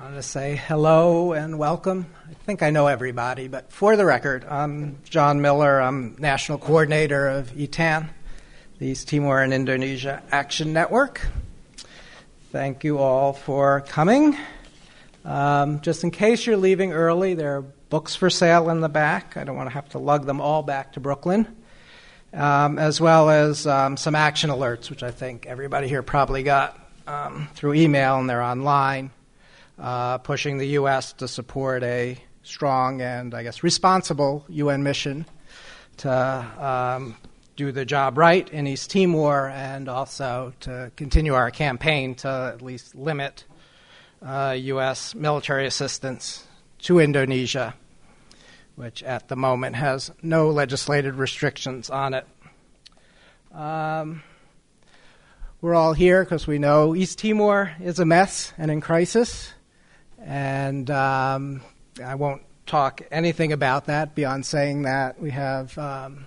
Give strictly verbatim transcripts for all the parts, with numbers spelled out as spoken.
want to say hello and welcome. I think I know everybody, but for the record, I'm John Miller. I'm National Coordinator of E T A N, the East Timor and Indonesia Action Network. Thank you all for coming. Um, just in case you're leaving early, there are books for sale in the back. I don't want to have to lug them all back to Brooklyn, um, as well as um, some action alerts, which I think everybody here probably got um, through email, and they're online. Uh, pushing the U S to support a strong and, I guess, responsible U N mission to um, do the job right in East Timor, and also to continue our campaign to at least limit uh, U S military assistance to Indonesia, which at the moment has no legislated restrictions on it. Um, we're all here because we know East Timor is a mess and in crisis. And um, I won't talk anything about that beyond saying that we have um,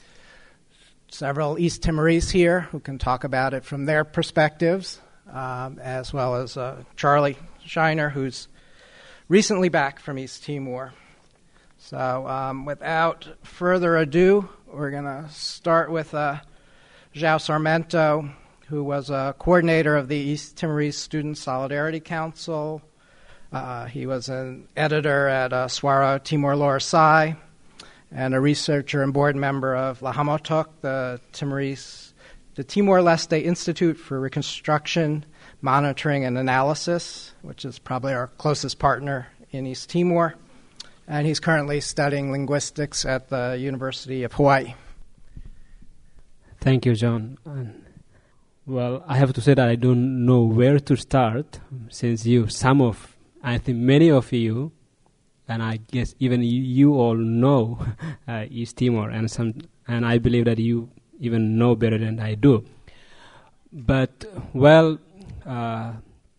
several East Timorese here who can talk about it from their perspectives, um, as well as uh, Charlie Shiner, who's recently back from East Timor. So um, without further ado, we're going to start with uh, João Sarmento, who was a coordinator of the East Timorese Student Solidarity Council. Uh, he was an editor at uh, Suara Timor Leste and a researcher and board member of Lahamotok, the Timorese, the Timor-Leste Institute for Reconstruction, Monitoring, and Analysis, which is probably our closest partner in East Timor. And he's currently studying linguistics at the University of Hawaii. Thank you, John. Well, I have to say that I don't know where to start, since you, some of I think many of you, and I guess even you, you all know uh, East Timor, and some, and I believe that you even know better than I do. But, well, uh,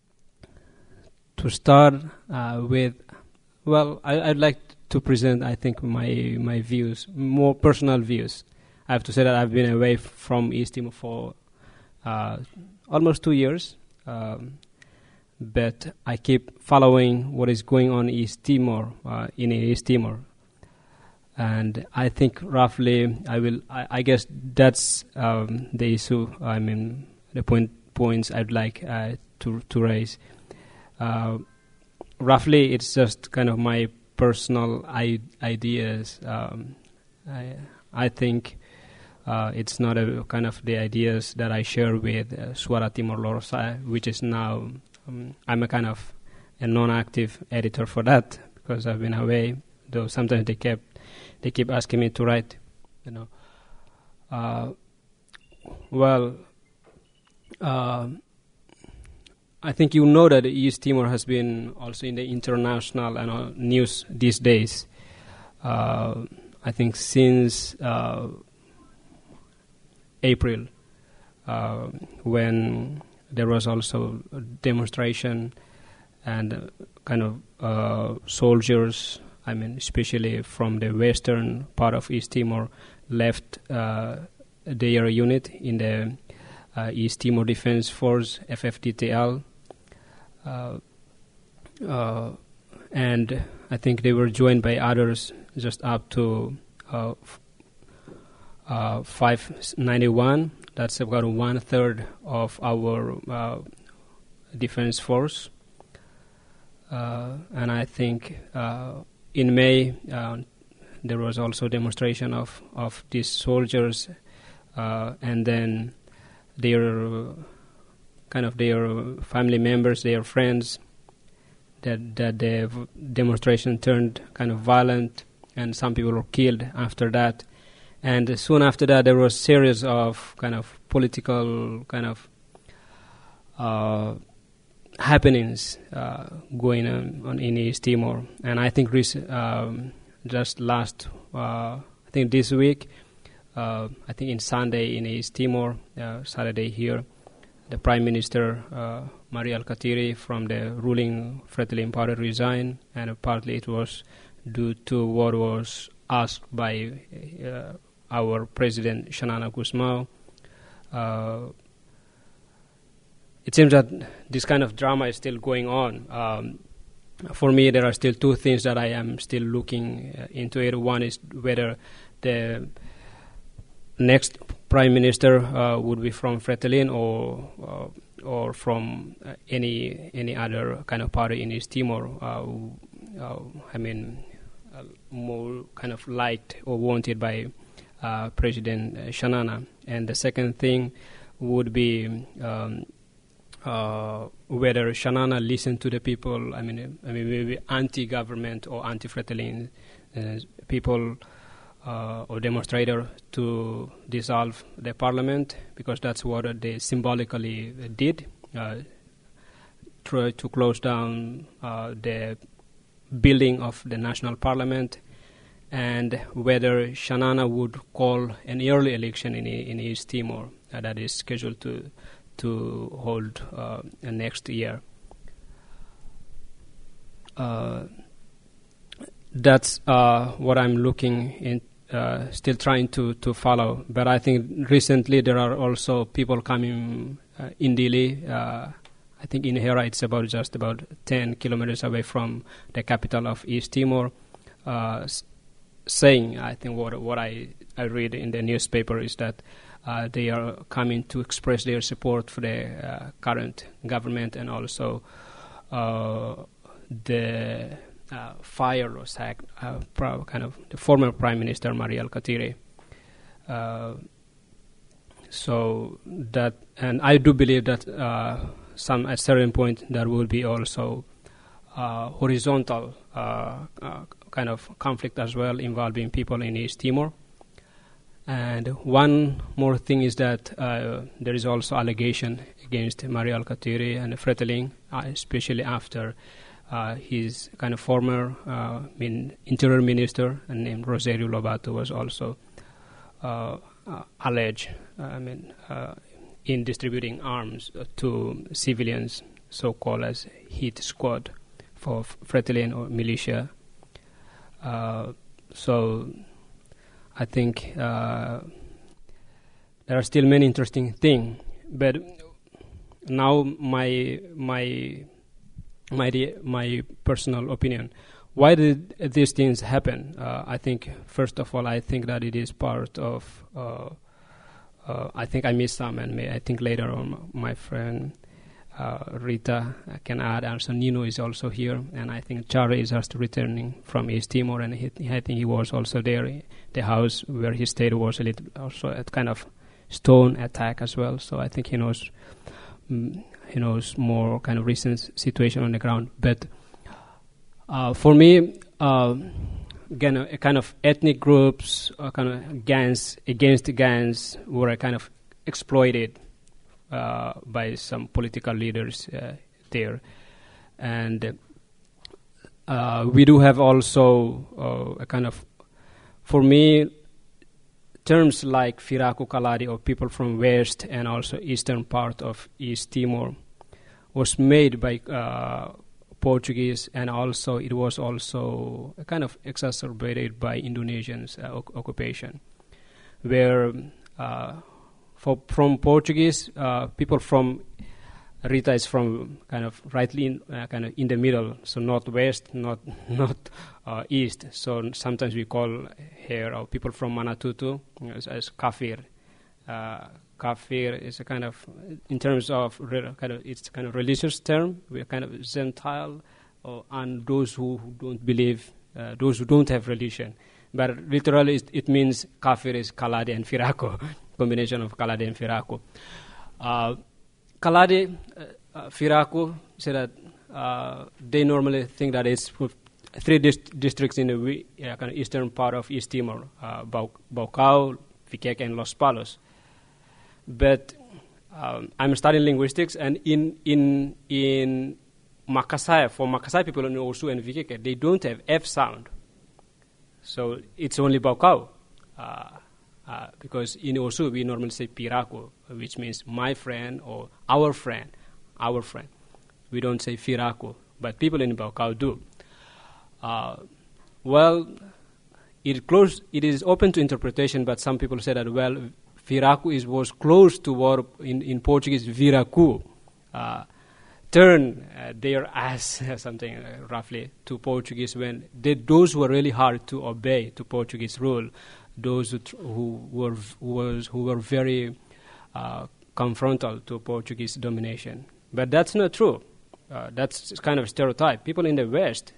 to start uh, with, well, I, I'd like to present, I think, my my views, more personal views. I have to say that I've been away from East Timor for uh, almost two years. Um, But I keep following what is going on in East Timor, uh, in East Timor, and I think roughly I will. I, I guess that's um, the issue. I mean, the point points I'd like uh, to to raise. Uh, roughly, it's just kind of my personal I- ideas. Um, I I think uh, it's not a kind of the ideas that I share with uh, Suara Timor Leste, which is now. Um, I'm a kind of a non-active editor for that because I've been away. Though sometimes they kept they keep asking me to write, you know. Uh, well, uh, I think you know that East Timor has been also in the international and uh, news these days. Uh, I think since uh, April, uh, when. There was also a demonstration and uh, kind of uh, soldiers, I mean, especially from the western part of East Timor, left uh, their unit in the uh, East Timor Defense Force, F F D T L. Uh, uh, and I think they were joined by others just up to uh, f- uh, five ninety-one. That's about one third of our uh, defense force. Uh, and I think uh, in May uh, there was also a demonstration of, of these soldiers uh, and then their uh, kind of their family members, their friends, that, that the v- demonstration turned kind of violent and some people were killed after that. And soon after that, there was a series of kind of political kind of uh, happenings uh, going on, on in East Timor. And I think rec- um, just last, uh, I think this week, uh, I think in Sunday in East Timor, uh, Saturday here, the Prime Minister, uh, Mari Alkatiri, from the ruling Fretilin party resigned, and partly it was due to what was asked by uh, our President Xanana Gusmao. Uh, it seems that this kind of drama is still going on. Um, for me, there are still two things that I am still looking uh, into it. One is whether the next prime minister uh, would be from Fretilin or uh, or from uh, any any other kind of party in East Timor. Uh, uh, I mean, uh, more kind of liked or wanted by uh, President Xanana. And the second thing would be um, uh, whether Xanana listened to the people. I mean, I mean maybe anti-government or anti-Fretilin uh, people. Uh, or demonstrator to dissolve the parliament, because that's what uh, they symbolically uh, did, uh, try to close down uh, the building of the national parliament, and whether Xanana would call an early election in in East Timor uh, that is scheduled to to hold uh, next year. Uh, that's uh, what I'm looking in. Uh, still trying to, to follow, but I think recently there are also people coming uh, in Dili. Uh, I think in Hera it's about just about ten kilometers away from the capital of East Timor, uh, s- saying, I think what what I, I read in the newspaper is that uh, they are coming to express their support for the uh, current government, and also uh, the Uh, fire or sack, uh, pro- kind of the former Prime Minister Maria Alkatiri. Uh, so that, and I do believe that uh, some at certain point there will be also uh, horizontal uh, uh, kind of conflict as well involving people in East Timor. And one more thing is that uh, there is also allegation against Maria Alkatiri and Fretilin, uh, especially after Uh, his kind of former uh, mean, interior minister named Rosario Lobato was also uh, uh, alleged uh, I mean, uh, in distributing arms uh, to civilians, so-called as hit squad for F- Fretilin or militia. Uh, so I think uh, there are still many interesting things, but now my my My my personal opinion. Why did these things happen? Uh, I think, first of all, I think that it is part of, uh, uh, I think I missed some, and may, I think later on my friend uh, Rita can add. Also, Nino is also here, and I think Charlie is just returning from East Timor, and he, I think he was also there. The house where he stayed was a little, also a kind of stone attack as well, so I think he knows Mm, he knows more kind of recent situation on the ground. But uh, for me, uh, again, a kind of ethnic groups, uh, kind of gangs against gangs were kind of exploited uh, by some political leaders uh, there. And uh, we do have also uh, a kind of, for me, terms like Firaku Kaladi, or people from west and also eastern part of East Timor, was made by uh, Portuguese, and also it was also kind of exacerbated by Indonesians' uh, o- occupation, where uh, for, from Portuguese, uh, people from Rita is from kind of rightly in, uh, kind of in the middle, so not west, not not uh, east. So sometimes we call here uh, people from Manatutu as, as kafir. Uh, kafir is a kind of, in terms of re- kind of, it's a kind of religious term. We're kind of Gentile, or, and those who, who don't believe, uh, those who don't have religion. But literally, it, it means kafir is Kaladi and Firaku, combination of Kaladi and Firaku. Uh, Kaladi, uh, uh, Firaku, say that uh, they normally think that it's three dist- districts in the uh, kind of eastern part of East Timor, uh, Bau- Baucau, Viqueque, and Los Palos. But um, I'm studying linguistics, and in in in Makassar, for Makassar people in Osu and Viqueque, they don't have F sound, so it's only Baucau. Uh, Uh, because in Osu, we normally say Piraku, which means my friend or our friend, our friend. We don't say Firaku, but people in Baucau do. Uh, well, it, close, it is open to interpretation, but some people say that, well, Firaku is, was close to what in, in Portuguese, Viraku. Uh, turn uh, their ass, something uh, roughly, to Portuguese when they, those were really hard to obey to Portuguese rule. Those who, tr- who were who was who were very uh, confrontal to Portuguese domination. But that's not true. Uh, that's kind of stereotype. People in the West,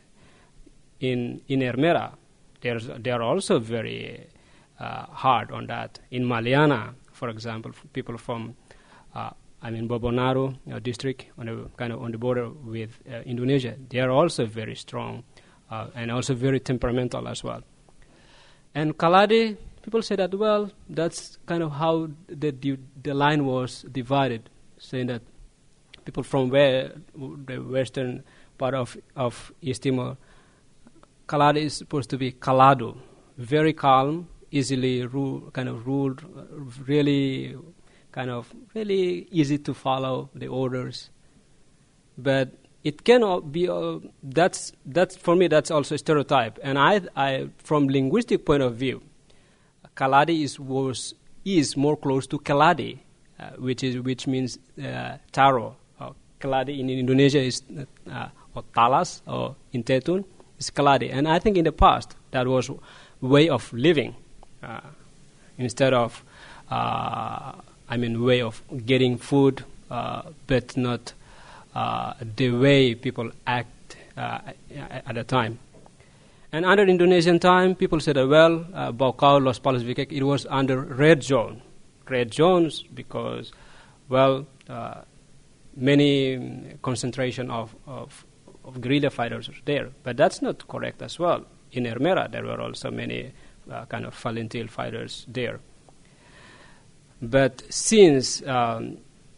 in in Ermera, there's they are also very uh, hard on that. In Maliana, for example, f- people from uh, I mean Bobonaru uh, district on the kind of on the border with uh, Indonesia, they are also very strong uh, and also very temperamental as well. And Kalade, people say that, well, that's kind of how the the, the line was divided, saying that people from where the western part of, of East Timor, Kalade is supposed to be Kalado, very calm, easily rule, kind of ruled, really kind of really easy to follow the orders. But it cannot be. Uh, that's that's for me. That's also a stereotype. And I, I from linguistic point of view, Kalade is was is more close to Keladi, uh, which is which means uh, taro. Uh, Keladi in Indonesia is uh, or talas, or in Tetun is Keladi. And I think in the past that was way of living uh, instead of uh, I mean way of getting food, uh, but not. Uh, the way people act uh, at the time. And under Indonesian time, people said, well, uh, Baucau, Los Palos Vicek, it was under red zone. Red zones because, well, uh, many concentration of, of, of guerrilla fighters were there. But that's not correct as well. In Ermera, there were also many uh, kind of Valentil fighters there. But since... Um,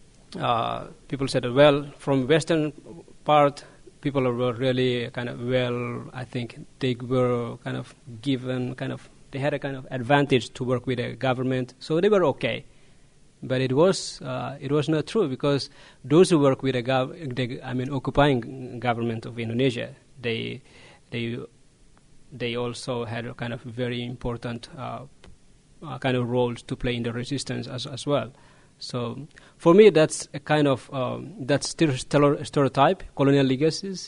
Uh, people said, well, from western part, people were really kind of, well, I think they were kind of given, kind of, they had a kind of advantage to work with the government, so they were okay. But it was uh, it was not true, because those who work with the, gov- the I mean, occupying government of Indonesia, they they they also had a kind of very important uh, uh, kind of roles to play in the resistance as as well. So for me, that's a kind of um, that's still stereotype, colonial legacies,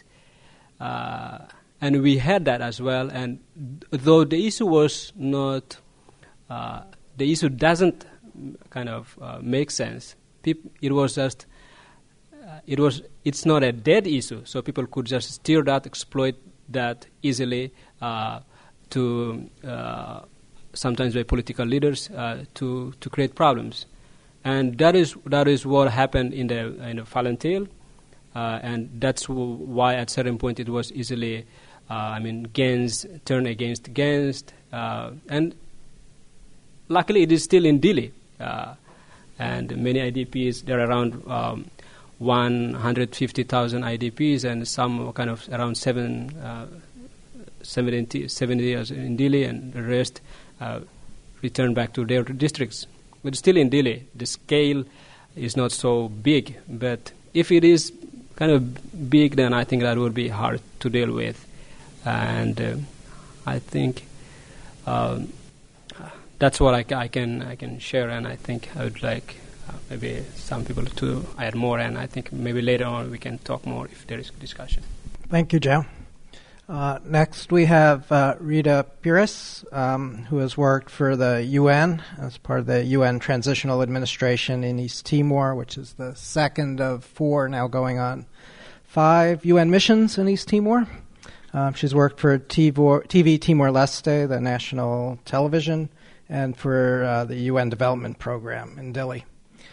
uh, and we had that as well. And though the issue was not, uh, the issue doesn't kind of uh, make sense. Peop- it was just, uh, it was, it's not a dead issue. So people could just steer that, exploit that easily uh, to uh, sometimes by political leaders uh, to to create problems. And that is that is what happened in the in the Valentil, uh, and that's w- why at certain point it was easily, uh, I mean, Gens turned against Gens, uh, and luckily it is still in Dili, uh, and many I D Ps. There are around um, one hundred fifty thousand I D Ps, and some kind of around seven, uh, seventy, seventy years in Dili, and the rest uh, returned back to their districts. But still in Dili, the scale is not so big. But if it is kind of big, then I think that would be hard to deal with. And uh, I think um, that's what I, I can I can share. And I think I would like uh, maybe some people to add more. And I think maybe later on we can talk more if there is discussion. Thank you, Joe. Uh, next, we have uh, Rita Pires, um, who has worked for the U N as part of the U N Transitional Administration in East Timor, which is the second of four, now going on five U N missions in East Timor. Um, she's worked for T V Timor-Leste, the national television, and for uh, the U N Development Program in Dili.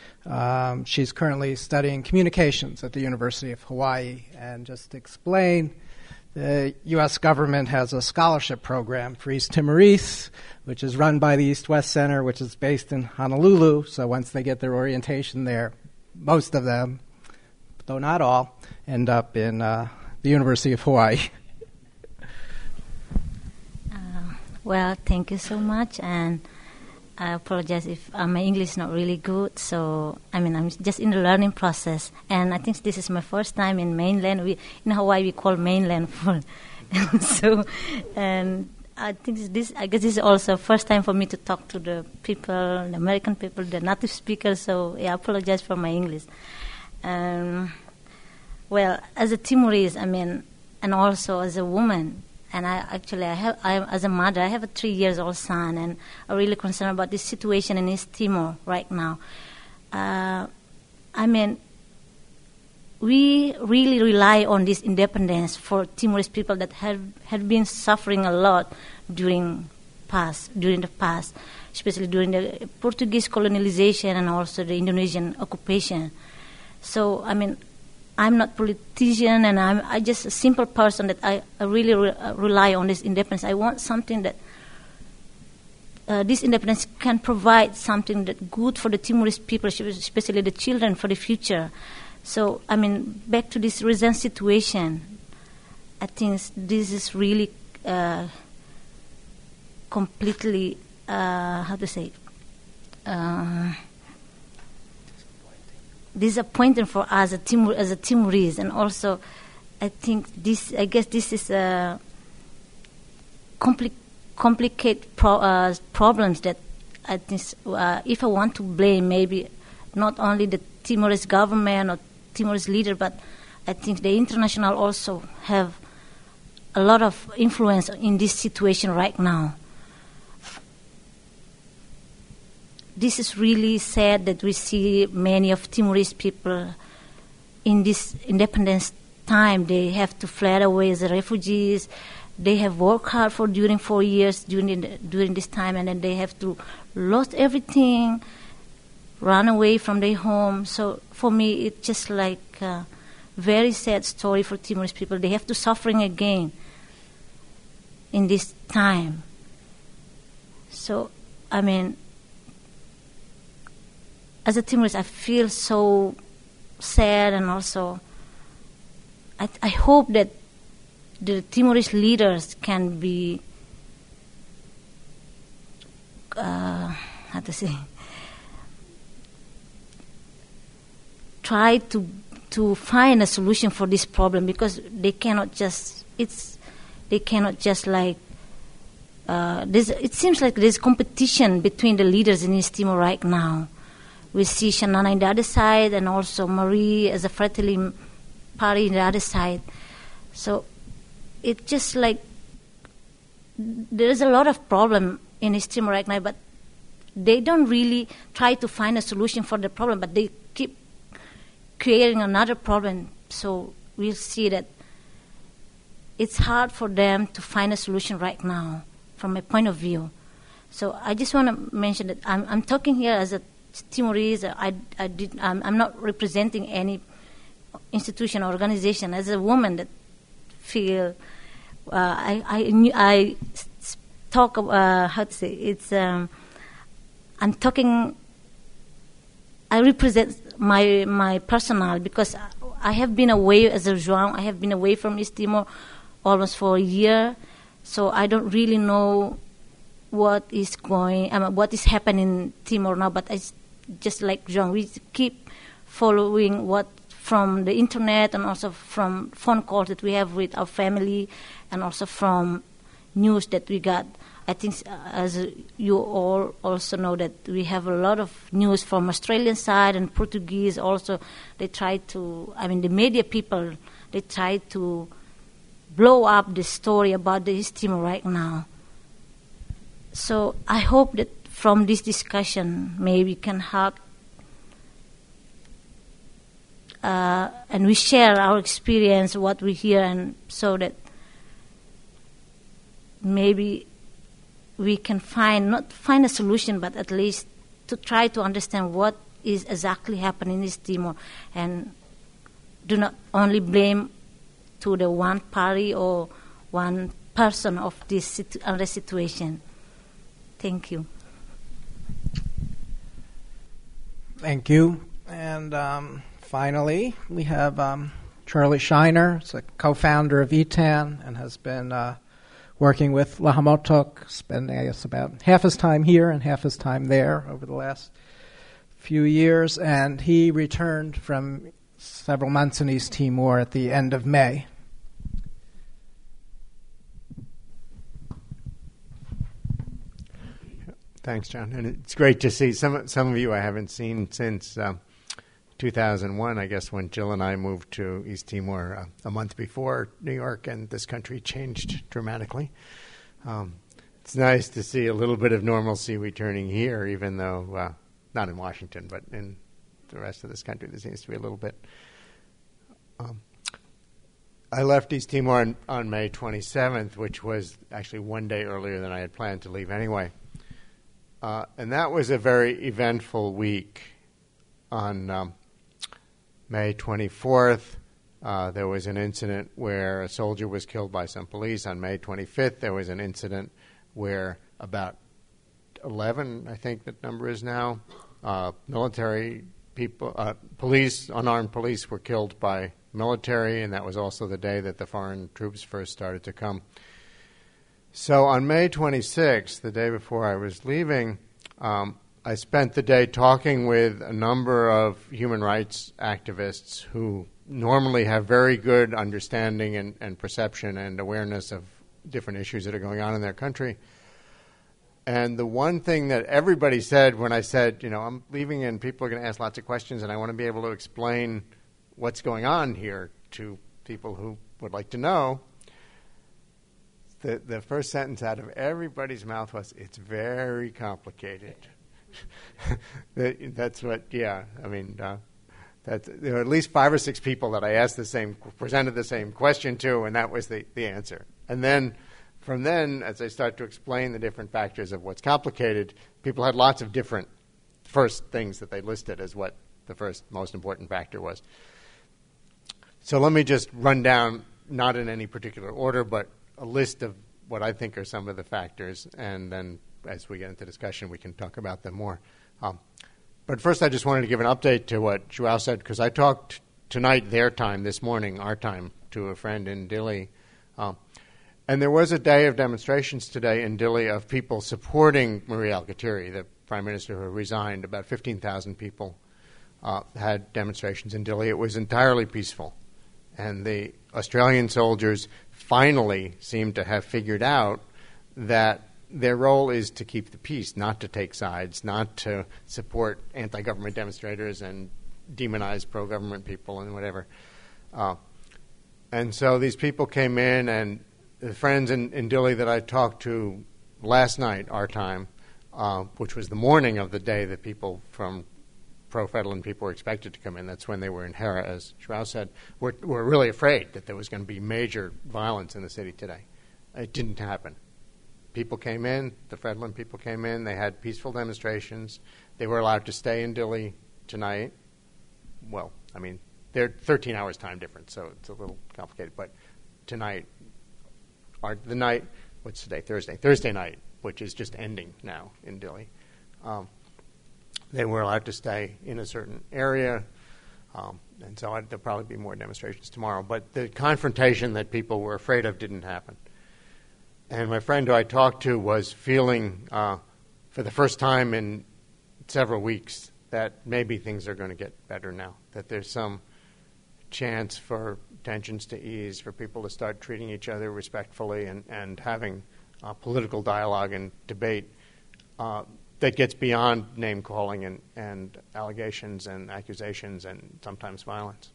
Um, she's currently studying communications at the University of Hawaii. And just to explain, the U S government has a scholarship program for East Timorese, which is run by the East-West Center, which is based in Honolulu. So once they get their orientation there, most of them, though not all, end up in uh, the University of Hawaii. Uh, well, thank you so much, and I apologize if uh, my English is not really good. So, I mean, I'm just in the learning process. And I think this is my first time in mainland. We, in Hawaii, we call mainland full. so, and I think this, I guess this is also first time for me to talk to the people, the American people, the native speakers. So, yeah, I apologize for my English. Um, Well, as a Timorese, I mean, and also as a woman, and I actually, I have, I, as a mother, I have a three years old son, and I'm really concerned about this situation in East Timor right now. Uh, I mean, we really rely on this independence for Timorese people that have have been suffering a lot during past, during the past, especially during the Portuguese colonization and also the Indonesian occupation. So, I mean, I'm not a politician, and I'm I just a simple person that I, I really re- uh, rely on this independence. I want something that uh, this independence can provide something that good for the Timorese people, especially the children, for the future. So, I mean, back to this recent situation, I think this is really uh, completely, uh, how to say, uh, disappointing for us as a, Timor- as a Timorese. And also, I think this, I guess this is a compli- complicated pro- uh, problems that I think, uh, if I want to blame maybe not only the Timorese government or Timorese leader, but I think the international also have a lot of influence in this situation right now. This is really sad that we see many of Timorese people in this independence time. They have to flee away as refugees. They have worked hard for during four years during the, during this time, and then they have to lost everything, run away from their home. So for me, it's just like a very sad story for Timorese people. They have to suffering again in this time. So, I mean, as a Timorese, I feel so sad, and also I, I hope that the Timorese leaders can be, uh, how to say, try to to find a solution for this problem, because they cannot just it's they cannot just like uh, there's, it seems like there's competition between the leaders in East Timor right now. We see Shanana in the other side, and also Marie as a Fratelli party in the other side. So it's just like there's a lot of problem in East Timor right now, but they don't really try to find a solution for the problem, but they keep creating another problem. So we'll see that it's hard for them to find a solution right now, from my point of view. So I just want to mention that I'm, I'm talking here as a Timorese. I, I did, I'm, I'm not representing any institution or organization. As a woman that feel, uh, I, I, I talk, uh, how to say, it's, um, I'm talking, I represent my my personal, because I have been away as a João. I have been away from East Timor almost for a year, so I don't really know what is going, I mean, what is happening in Timor now. But I just like João, we keep following what from the internet, and also from phone calls that we have with our family, and also from news that we got. I think, uh, as you all also know, that we have a lot of news from Australian side and Portuguese also. They try to, I mean, the media people, they try to blow up the story about the East Timor right now. So I hope that from this discussion, maybe can help, uh, and we share our experience, what we hear, and so that maybe we can find, not find a solution, but at least to try to understand what is exactly happening in East Timor, and do not only blame to the one party or one person of this situ- uh, situation. Thank you. Thank you. And um, finally, we have um, Charlie Shiner. He's a co-founder of E T A N and has been uh, working with Lahamotok, spending, I guess, about half his time here and half his time there over the last few years. And he returned from several months in East Timor at the end of May. Thanks, John. And it's great to see some some of you I haven't seen since uh, two thousand one, I guess, when Jill and I moved to East Timor uh, a month before New York, and this country changed dramatically. Um, it's nice to see a little bit of normalcy returning here, even though, uh, not in Washington, but in the rest of this country, there seems to be a little bit. Um, I left East Timor on, on May twenty-seventh, which was actually one day earlier than I had planned to leave anyway. Uh, and that was a very eventful week. On um, May twenty-fourth, uh, there was an incident where a soldier was killed by some police. On May twenty-fifth, there was an incident where about eleven, I think that number is now, uh, military people, uh, police, unarmed police were killed by military, and that was also the day that the foreign troops first started to come. So on May twenty-sixth, the day before I was leaving, um, I spent the day talking with a number of human rights activists who normally have very good understanding and, and perception and awareness of different issues that are going on in their country. And the one thing that everybody said when I said, you know, I'm leaving and people are going to ask lots of questions and I want to be able to explain what's going on here to people who would like to know, the, the first sentence out of everybody's mouth was, it's very complicated. that, that's what, yeah, I mean, uh, that, there were at least five or six people that I asked the same, presented the same question to, and that was the, the answer. And then, from then, as I start to explain the different factors of what's complicated, people had lots of different first things that they listed as what the first most important factor was. So let me just run down, not in any particular order, but a list of what I think are some of the factors, and then as we get into discussion, we can talk about them more. Um, but first, I just wanted to give an update to what Joao said, because I talked tonight, their time, this morning, our time, to a friend in Dili. Um, and there was a day of demonstrations today in Dili of people supporting Maria Alkatiri, the prime minister who resigned. About fifteen thousand people uh, had demonstrations in Dili. It was entirely peaceful. And the Australian soldiers finally seem to have figured out that their role is to keep the peace, not to take sides, not to support anti-government demonstrators and demonize pro-government people and whatever. Uh, and so these people came in, and the friends in, in Dili that I talked to last night, our time, uh, which was the morning of the day that people from pro-Fedlin people were expected to come in. That's when they were in Hera, as Joao said. We're, we're really afraid that there was going to be major violence in the city today. It didn't happen. People came in, the Fedlin people came in, they had peaceful demonstrations. They were allowed to stay in Dili tonight. Well, I mean, they're thirteen hours time difference, so it's a little complicated. But tonight, or the night, what's today? Thursday. Thursday night, which is just ending now in Dili. Um, They were allowed to stay in a certain area, um, and so I'd, there'll probably be more demonstrations tomorrow. But the confrontation that people were afraid of didn't happen. And my friend who I talked to was feeling, uh, for the first time in several weeks, that maybe things are going to get better now, that there's some chance for tensions to ease, for people to start treating each other respectfully and, and having uh, political dialogue and debate uh, that gets beyond name-calling and, and allegations and accusations and sometimes violence.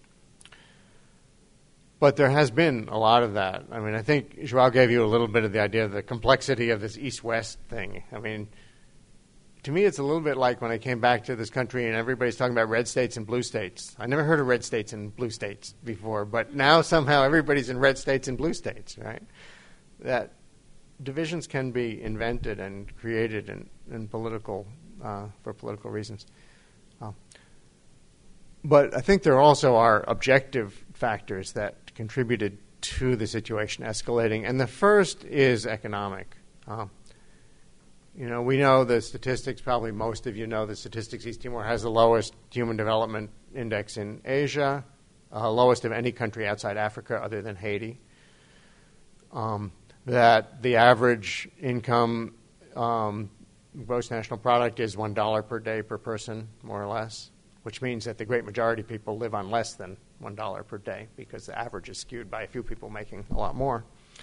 But there has been a lot of that. I mean, I think Joao gave you a little bit of the idea of the complexity of this East-West thing. I mean, to me, it's a little bit like when I came back to this country and everybody's talking about red states and blue states. I never heard of red states and blue states before, but now somehow everybody's in red states and blue states, right? That divisions can be invented and created in, in political, uh, for political reasons. Uh, but I think there also are objective factors that contributed to the situation escalating, and the first is economic. Uh, you know, we know the statistics, probably most of you know the statistics. East Timor has the lowest human development index in Asia, uh, lowest of any country outside Africa other than Haiti. Um, that the average income, um, gross national product, is one dollar per day per person, more or less, which means that the great majority of people live on less than one dollar per day because the average is skewed by a few people making a lot more.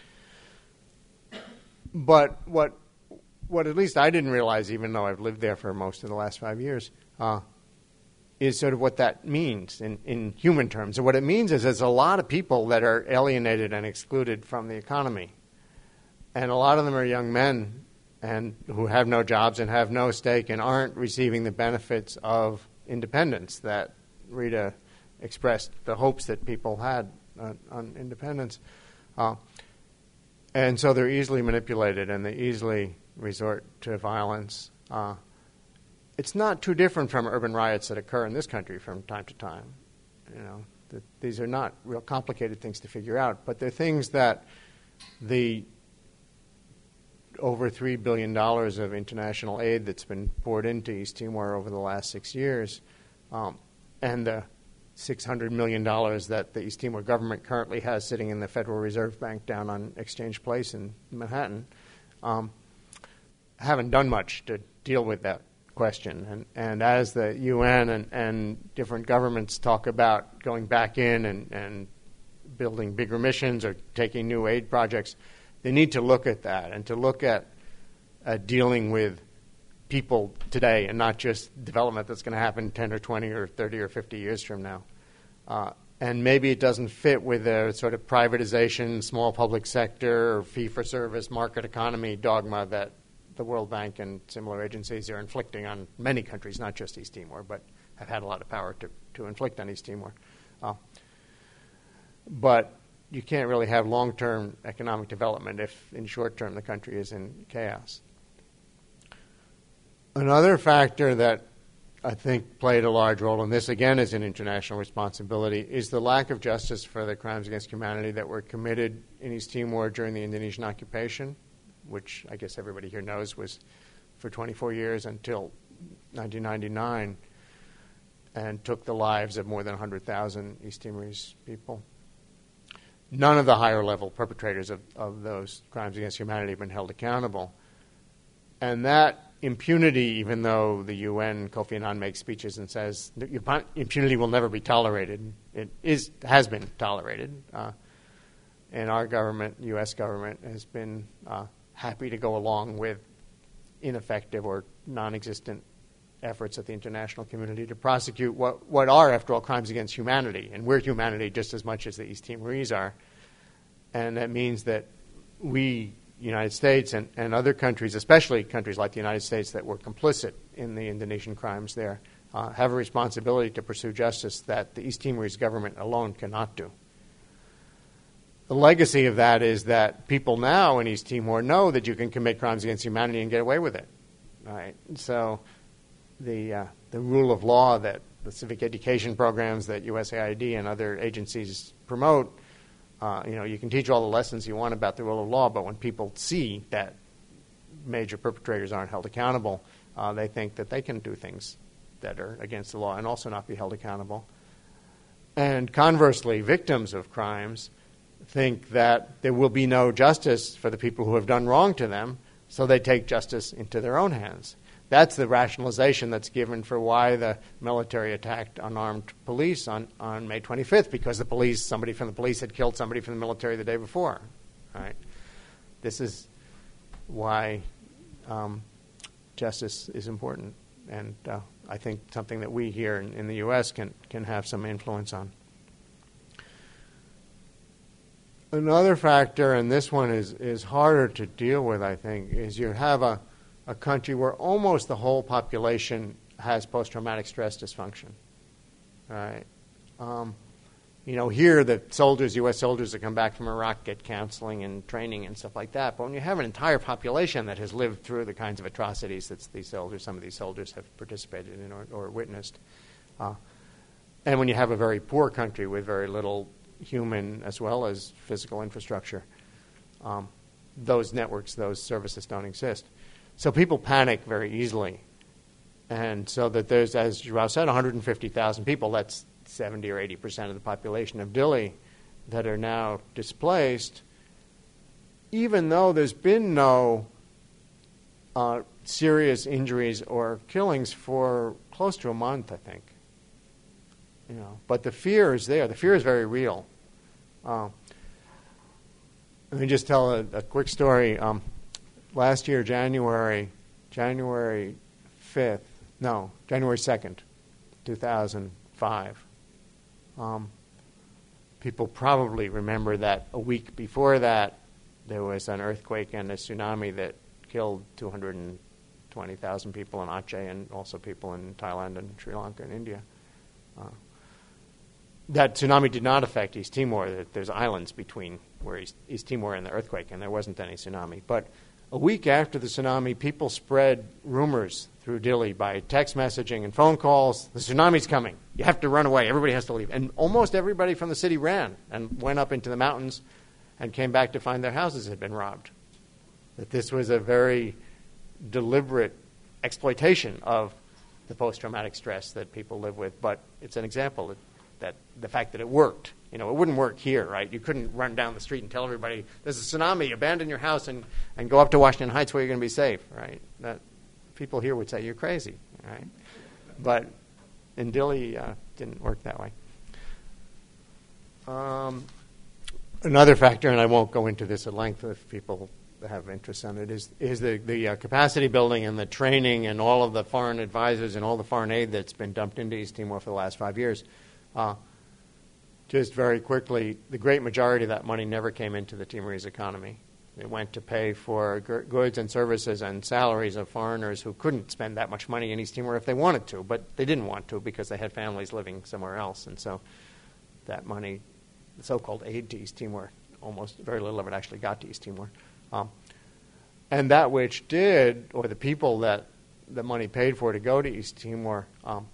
But what, what at least I didn't realize, even though I've lived there for most of the last five years, uh, is sort of what that means in, in human terms. And what it means is there's a lot of people that are alienated and excluded from the economy. And a lot of them are young men and who have no jobs and have no stake and aren't receiving the benefits of independence that Rita expressed the hopes that people had on, on independence. Uh, and so they're easily manipulated and they easily resort to violence. Uh, it's not too different from urban riots that occur in this country from time to time. You know, the, these are not real complicated things to figure out, but they're things that the over three billion dollars of international aid that's been poured into East Timor over the last six years um, and the six hundred million dollars that the East Timor government currently has sitting in the Federal Reserve Bank down on Exchange Place in Manhattan um, haven't done much to deal with that question. And, and as the U N and, and different governments talk about going back in and, and building bigger missions or taking new aid projects, they need to look at that and to look at uh, dealing with people today and not just development that's going to happen ten or twenty or thirty or fifty years from now. Uh, and maybe it doesn't fit with the sort of privatization, small public sector, or fee-for-service market economy dogma that the World Bank and similar agencies are inflicting on many countries, not just East Timor, but have had a lot of power to, to inflict on East Timor. Uh, but you can't really have long-term economic development if, in short-term, the country is in chaos. Another factor that I think played a large role, and this again is an international responsibility, is the lack of justice for the crimes against humanity that were committed in East Timor during the Indonesian occupation, which I guess everybody here knows was for twenty-four years until nineteen ninety-nine, and took the lives of more than one hundred thousand East Timorese people. None of the higher-level perpetrators of, of those crimes against humanity have been held accountable. And that impunity, even though the U N, Kofi Annan makes speeches and says impunity will never be tolerated, it is has been tolerated. Uh, and our government, U S government, has been uh, happy to go along with ineffective or non-existent efforts of the international community to prosecute what, what are, after all, crimes against humanity. And we're humanity just as much as the East Timorese are. And that means that we, United States and, and other countries, especially countries like the United States that were complicit in the Indonesian crimes there, uh, have a responsibility to pursue justice that the East Timorese government alone cannot do. The legacy of that is that people now in East Timor know that you can commit crimes against humanity and get away with it. Right? So the uh, the rule of law that the civic education programs that U S A I D and other agencies promote, uh, you know, you can teach all the lessons you want about the rule of law, but when people see that major perpetrators aren't held accountable, uh, they think that they can do things that are against the law and also not be held accountable. And conversely, victims of crimes think that there will be no justice for the people who have done wrong to them, so they take justice into their own hands. That's the rationalization that's given for why the military attacked unarmed police on, on May twenty-fifth, because the police, somebody from the police had killed somebody from the military the day before. Right? This is why um, justice is important, and uh, I think something that we here in, in the U S can, can have some influence on. Another factor, and this one is, is harder to deal with, I think, is you have a, a country where almost the whole population has post-traumatic stress dysfunction. Right? Um, you know, here the soldiers, U S soldiers that come back from Iraq get counseling and training and stuff like that. But when you have an entire population that has lived through the kinds of atrocities that these soldiers, some of these soldiers have participated in or, or witnessed, uh, and when you have a very poor country with very little human as well as physical infrastructure, um, those networks, those services don't exist. So people panic very easily. And so that there's, as João said, one hundred fifty thousand people, that's seventy or eighty percent of the population of Dili, that are now displaced, even though there's been no uh, serious injuries or killings for close to a month, I think. You know, but the fear is there. The fear is very real. Uh, let me just tell a, a quick story. Um, last year, January, January fifth, no, January second, two thousand five. Um, people probably remember that a week before that, there was an earthquake and a tsunami that killed two hundred twenty thousand people in Aceh and also people in Thailand and Sri Lanka and India. Uh, that tsunami did not affect East Timor. There's islands between where East, East Timor and the earthquake, and there wasn't any tsunami. But a week after the tsunami, people spread rumors through Dili by text messaging and phone calls. The tsunami's coming. You have to run away. Everybody has to leave. And almost everybody from the city ran and went up into the mountains and came back to find their houses had been robbed. That this was a very deliberate exploitation of the post-traumatic stress that people live with. But it's an example that, that the fact that it worked. You know, it wouldn't work here, right? You couldn't run down the street and tell everybody, there's a tsunami, abandon your house and, and go up to Washington Heights where you're going to be safe, right? That people here would say you're crazy, right? But in Dili, uh, didn't work that way. Um, another factor, and I won't go into this at length if people have interest in it, is, is the, the uh, capacity building and the training and all of the foreign advisors and all the foreign aid that's been dumped into East Timor for the last five years. Uh, Just very quickly, the great majority of that money never came into the Timorese economy. It went to pay for g- goods and services and salaries of foreigners who couldn't spend that much money in East Timor if they wanted to, but they didn't want to because they had families living somewhere else. And so that money, the so-called aid to East Timor, almost very little of it actually got to East Timor. Um, and that which did, or the people that the money paid for to go to East Timor, um,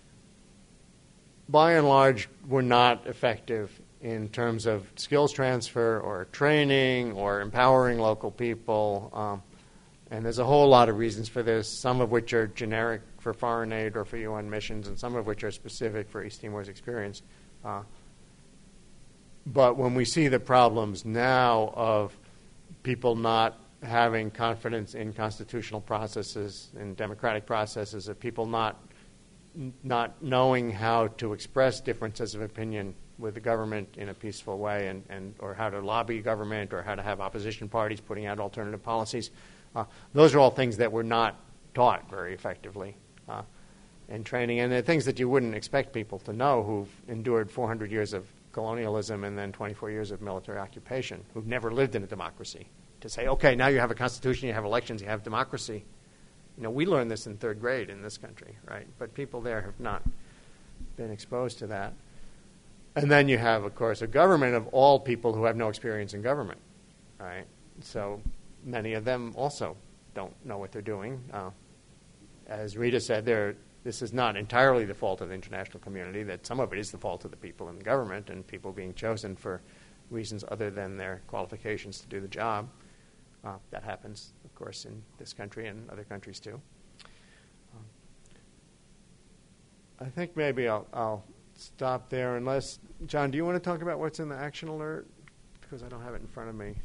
by and large, were not effective in terms of skills transfer or training or empowering local people. Um, and there's a whole lot of reasons for this, some of which are generic for foreign aid or for U N missions, and some of which are specific for East Timor's experience. Uh, but when we see the problems now of people not having confidence in constitutional processes, in democratic processes, of people not not knowing how to express differences of opinion with the government in a peaceful way, and, and or how to lobby government, or how to have opposition parties putting out alternative policies. Uh, those are all things that were not taught very effectively uh, in training, and they're things that you wouldn't expect people to know who've endured four hundred years of colonialism and then twenty-four years of military occupation, who've never lived in a democracy, to say, okay, now you have a constitution, you have elections, you have democracy. You know, we learned this in third grade in this country, right? But people there have not been exposed to that. And then you have, of course, a government of all people who have no experience in government, right? So many of them also don't know what they're doing. Uh, as Rita said, there, this is not entirely the fault of the international community, that some of it is the fault of the people in the government and people being chosen for reasons other than their qualifications to do the job. Uh, that happens, of course, in this country and other countries too. Um, I think maybe I'll, I'll stop there unless, John, do you want to talk about what's in the action alert? Because I don't have it in front of me.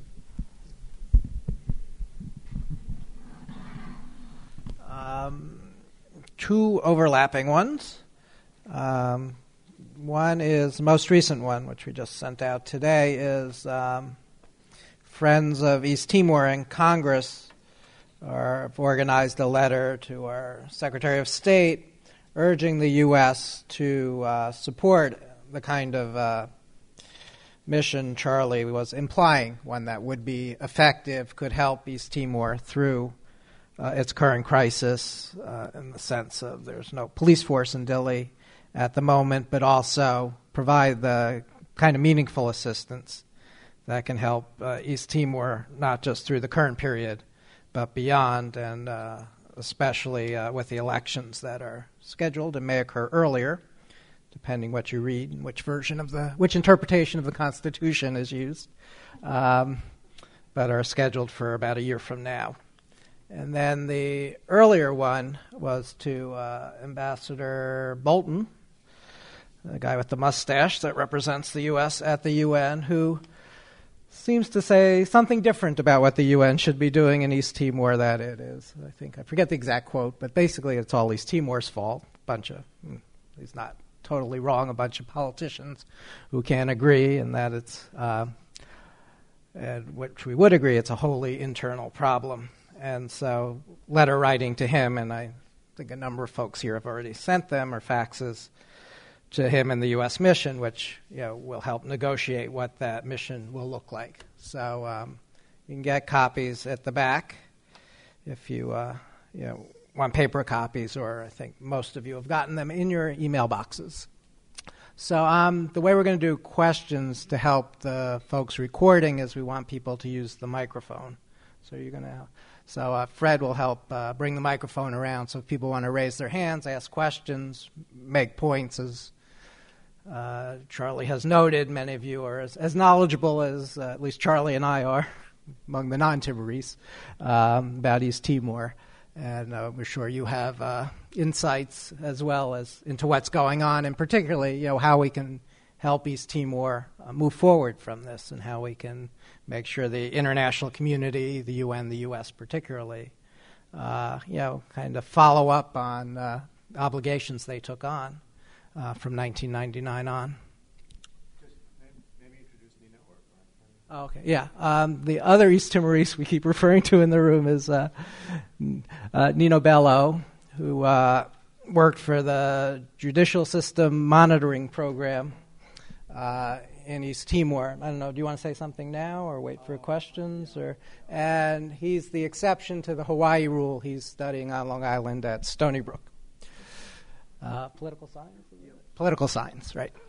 Um, two overlapping ones. Um, one is the most recent one, which we just sent out today, is um, Friends of East Timor in Congress are, have organized a letter to our Secretary of State urging the U S to uh, support the kind of uh, mission Charlie was implying, one that would be effective, could help East Timor through uh, its current crisis uh, in the sense of there's no police force in Dili at the moment, but also provide the kind of meaningful assistance that can help uh, East Timor not just through the current period, but beyond, and uh, especially uh, with the elections that are scheduled and may occur earlier, depending what you read and which version of the, which interpretation of the Constitution is used, um, but are scheduled for about a year from now. And then the earlier one was to uh, Ambassador Bolton, the guy with the mustache that represents the U S at the U N, who seems to say something different about what the U N should be doing in East Timor that it is. I think, I forget the exact quote, but basically it's all East Timor's fault. A bunch of, he's not totally wrong, a bunch of politicians who can't agree, and that it's, uh, and which we would agree, it's a wholly internal problem. And so letter writing to him, and I think a number of folks here have already sent them or faxes to him in the U S mission, which you know will help negotiate what that mission will look like. So um, you can get copies at the back if you uh, you know want paper copies, or I think most of you have gotten them in your email boxes. So um, the way we're going to do questions to help the folks recording is we want people to use the microphone. So you're going to. So uh, Fred will help uh, bring the microphone around. So if people want to raise their hands, ask questions, make points, as uh, Charlie has noted, many of you are as, as knowledgeable as uh, at least Charlie and I are among the non-Timorese um, about East Timor. And uh, we're sure you have uh, insights as well as into what's going on, and particularly, you know, how we can help East Timor uh, move forward from this, and how we can make sure the international community, the U N, the U S particularly, uh, you know, kind of follow up on uh, obligations they took on uh, from nineteen ninety-nine on. Oh, okay, yeah. Um, the other East Timorese we keep referring to in the room is uh, uh, Nino Bello, who uh, worked for the Judicial System Monitoring Program uh, in East Timor. I don't know, do you want to say something now or wait for questions? Or and he's the exception to the Hawaii rule. He's studying on Long Island at Stony Brook. Uh, political science? Political science, right.